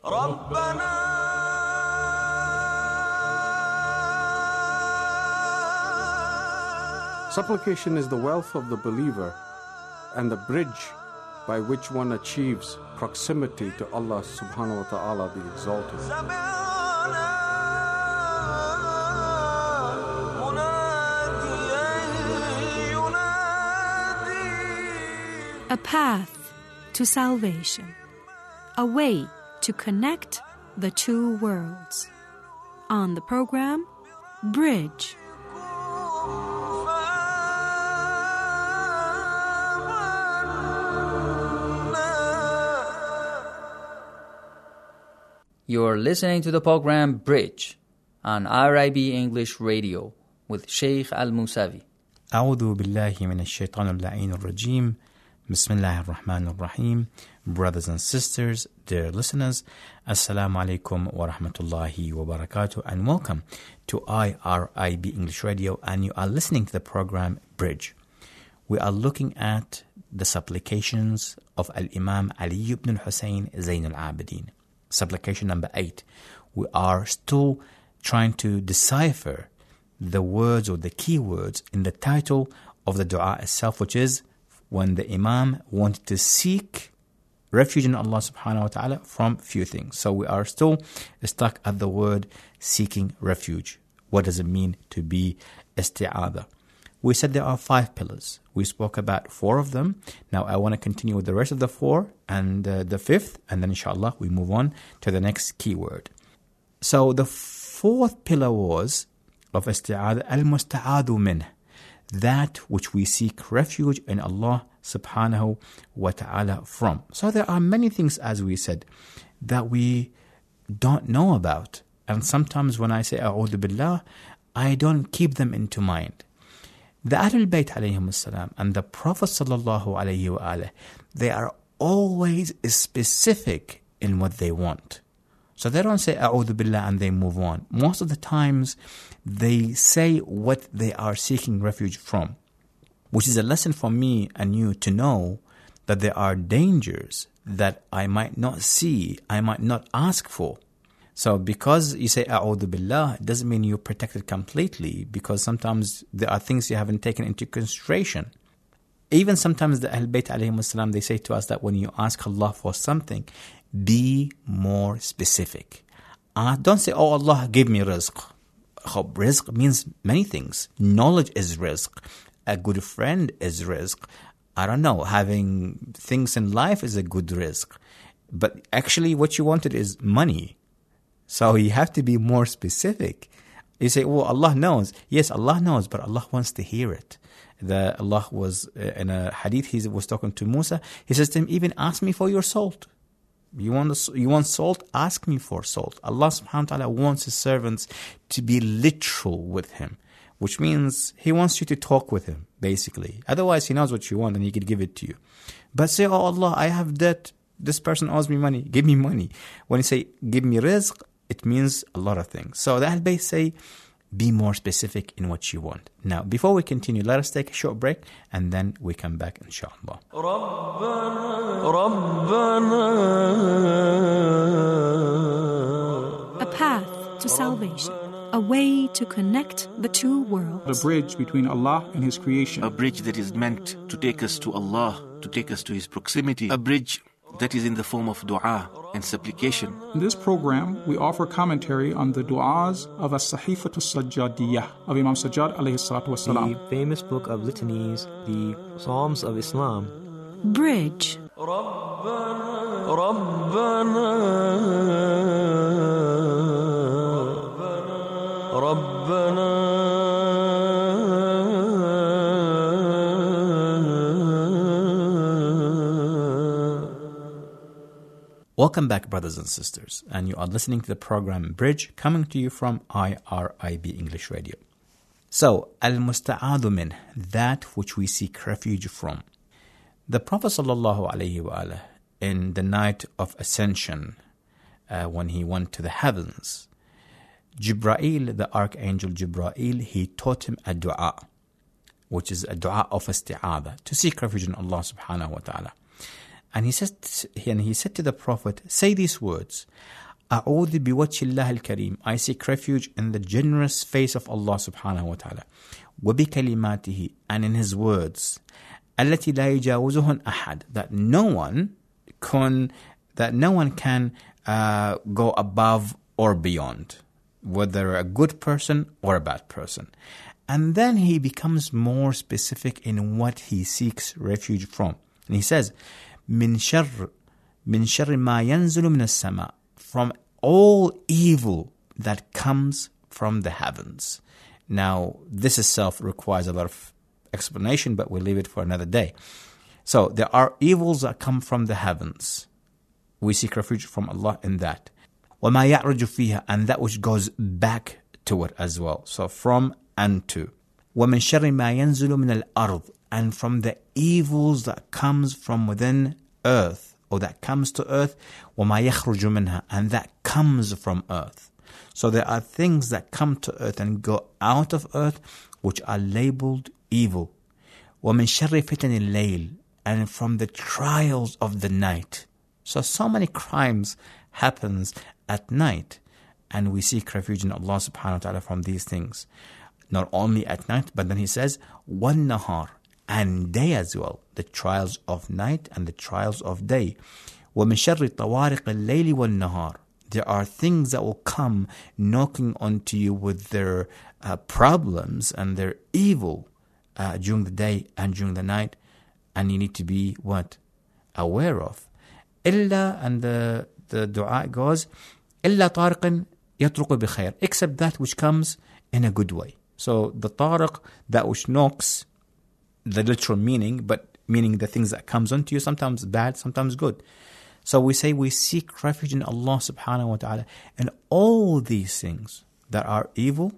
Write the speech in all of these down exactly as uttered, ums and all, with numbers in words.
Supplication is the wealth of the believer and the bridge by which one achieves proximity to Allah subhanahu wa ta'ala the Exalted. A path to salvation, a way to connect the two worlds. On the program, Bridge. You're listening to the program Bridge on R I B English Radio with Sheikh Al-Musavi. أعوذ بالله من الشيطان اللعين الرجيم. بسم الله الرحمن الرحيم. Brothers and sisters, dear listeners, Assalamu alaikum wa rahmatullahi wa barakatuh, and welcome to I R I B English Radio, and you are listening to the program Bridge. We are looking at the supplications of Al-Imam Ali ibn al-Hussein Zayn al-Abidin. Supplication number eight. We are still trying to decipher the words or the key words in the title of the dua itself, which is when the Imam wanted to seek refuge in Allah subhanahu wa ta'ala from few things. So we are still stuck at the word seeking refuge. What does it mean to be isti'adha? We said there are five pillars. We spoke about four of them. Now I want to continue with the rest of the four and uh, the fifth, and then inshallah we move on to the next keyword. So the fourth pillar was of isti'adha, al-musta'adhu minh, that which we seek refuge in Allah subhanahu wa ta'ala from. So there are many things, as we said, that we don't know about. And sometimes when I say a'udhu billah, I don't keep them into mind. The Ahlul Bayt alayhim as-salam and the Prophet sallallahu alayhi wa alayhi, they are always specific in what they want. So they don't say a'udhu billah and they move on. Most of the times they say what they are seeking refuge from, which is a lesson for me and you to know that there are dangers that I might not see, I might not ask for. So because you say a'udhu billah, it doesn't mean you're protected completely, because sometimes there are things you haven't taken into consideration. Even sometimes the Ahl Bayt alayhim as-salam, they say to us that when you ask Allah for something, be more specific. Uh, don't say, oh Allah, give me rizq. Rizq means many things. Knowledge is rizq. A good friend is rizq. I don't know, having things in life is a good rizq. But actually what you wanted is money. So you have to be more specific. You say, oh, Allah knows. Yes, Allah knows, but Allah wants to hear it. The, Allah was, uh, in a hadith, he was talking to Musa. He says to him, even ask me for your salt. You want, you want salt? Ask me for salt. Allah subhanahu wa ta'ala wants His servants to be literal with Him, which means He wants you to talk with Him, basically. Otherwise, He knows what you want and He could give it to you. But say, oh Allah, I have debt. This person owes me money. Give me money. When you say, give me rizq, it means a lot of things. So the Ahl Bayt say, be more specific in what you want. Now, before we continue, let us take a short break and then we come back, inshallah. A path to salvation, a way to connect the two worlds. The bridge between Allah and His creation. A bridge that is meant to take us to Allah, to take us to His proximity. A bridge that is in the form of dua and supplication. In this program, we offer commentary on the du'as of As-Sahifatu Sajjadiyah of Imam Sajjad alayhi salatu wasalam. The famous book of litanies, the Psalms of Islam. Bridge. ربنا ربنا ربنا Welcome back, brothers and sisters, and you are listening to the program Bridge, coming to you from I R I B English Radio. So, al-musta'adhu minh, that which we seek refuge from. The Prophet sallallahu alaihi wasallam, in the night of ascension, uh, when he went to the heavens, Jibra'il, the archangel Jibra'il, he taught him a dua, which is a dua of isti'adha, to seek refuge in Allah subhanahu wa ta'ala. And he says, and he said to the Prophet, say these words, أعوذ بوجه الله الكريم, I seek refuge in the generous face of Allah subhanahu wa ta'ala, وبكلماته, and in his words, التي لا يجاوزهن أحد, that no one can, that no one can uh, go above or beyond, whether a good person or a bad person. And then he becomes more specific in what he seeks refuge from. And he says, من شر من شر ما ينزل من السماء, from all evil that comes from the heavens. Now, this itself requires a lot of explanation, but we'll leave it for another day. So, there are evils that come from the heavens. We seek refuge from Allah in that. وَمَا يَعْرُجُ فِيهَا, and that which goes back to it as well. So, from and to. وَمِن شَرِّ مَا يَنزُلُ مِنَ الْأَرْضِ, and from the evils that comes from within earth, or that comes to earth, وَمَا يَخْرُجُ مِنْهَا, and that comes from earth. So there are things that come to earth and go out of earth, which are labeled evil. وَمِن شَرِّ فِتَنِ اللَّيْلِ, and from the trials of the night. So, so many crimes happens at night, and we seek refuge in Allah subhanahu wa ta'ala from these things. Not only at night, but then he says, وَالنَّهَارِ, and day as well, the trials of night and the trials of day. وَمِن شَرِّ طَوَارِقِ اللَّيْلِ وَالنَّهَارِ, there are things that will come knocking onto you with their uh, problems and their evil uh, during the day and during the night, and you need to be what? Aware of. إِلَّا, and the, the dua goes, إِلَّا طَارِقٍ يَطْرُقُ بِخَيْرٍ, except that which comes in a good way. So the tariq, that which knocks, the literal meaning, but meaning the things that comes onto you, sometimes bad, sometimes good. So we say we seek refuge in Allah subhanahu wa ta'ala and all these things that are evil,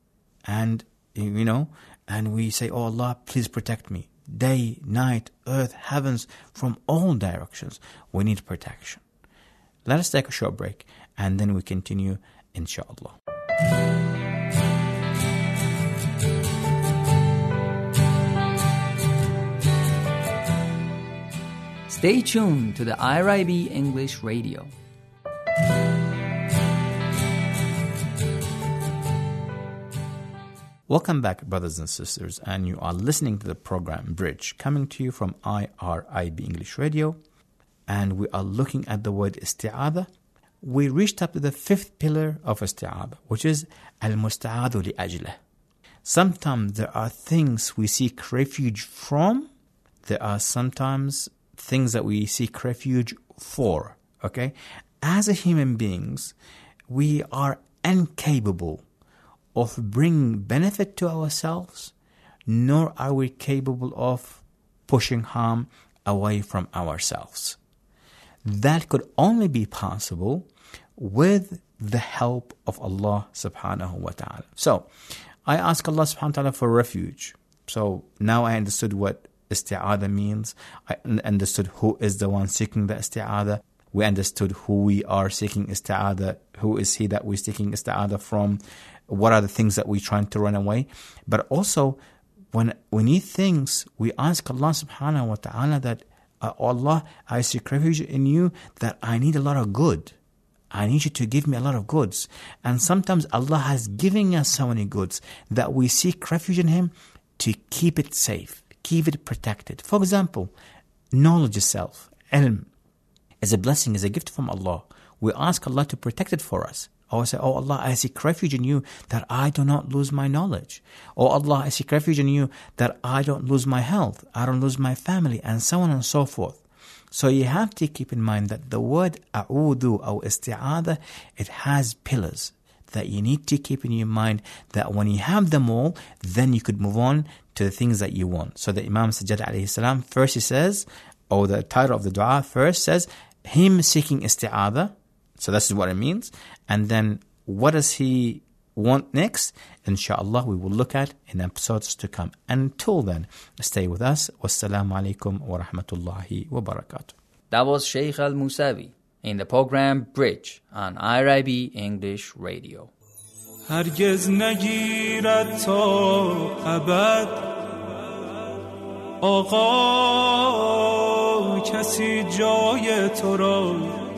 and you know, and we say, oh Allah, please protect me. Day, night, earth, heavens, from all directions, we need protection. Let us take a short break and then we continue, inshallah. Stay tuned to the I R I B English Radio. Welcome back, brothers and sisters, and you are listening to the program Bridge, coming to you from I R I B English Radio, and we are looking at the word isti'adha. We reached up to the fifth pillar of isti'adha, which is al-musta'adhu li-ajlah. Sometimes there are things we seek refuge from, there are sometimes things that we seek refuge for, okay? As a human beings, we are incapable of bringing benefit to ourselves, nor are we capable of pushing harm away from ourselves. That could only be possible with the help of Allah subhanahu wa ta'ala. So, I ask Allah subhanahu wa ta'ala for refuge. So, now I understood what isti'adha means. I understood who is the one seeking the isti'adha. We understood who we are seeking isti'adha. Who is he that we're seeking isti'adha from? What are the things that we're trying to run away? But also, when we need things, we ask Allah subhanahu wa ta'ala that, uh, Allah, I seek refuge in you that I need a lot of good. I need you to give me a lot of goods. And sometimes Allah has given us so many goods that we seek refuge in Him to keep it safe, keep it protected. For example, knowledge itself, ilm, is a blessing, is a gift from Allah. We ask Allah to protect it for us. Or say, oh Allah, I seek refuge in you that I do not lose my knowledge. Oh Allah, I seek refuge in you that I don't lose my health, I don't lose my family, and so on and so forth. So you have to keep in mind that the word a'udhu or isti'adha, it has pillars that you need to keep in your mind, that when you have them all, then you could move on to the things that you want. So the Imam Sajjad alayhi salam, first he says, or the title of the dua first says, him seeking isti'adha. So this is what it means. And then what does he want next? Inshallah, we will look at in episodes to come. Until then, stay with us. Wassalamu alaikum wa rahmatullahi wa barakatuh. That was Sheikh Al-Musawi in the program Bridge on I R I B English Radio. هرگز نگیرد تا ابد آقای کسی جای تو را،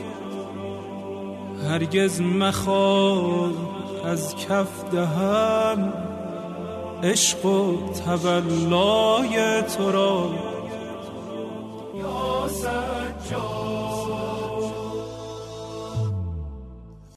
هرگز مخواه از کف دهم عشق و تولای تو را. یا سجاد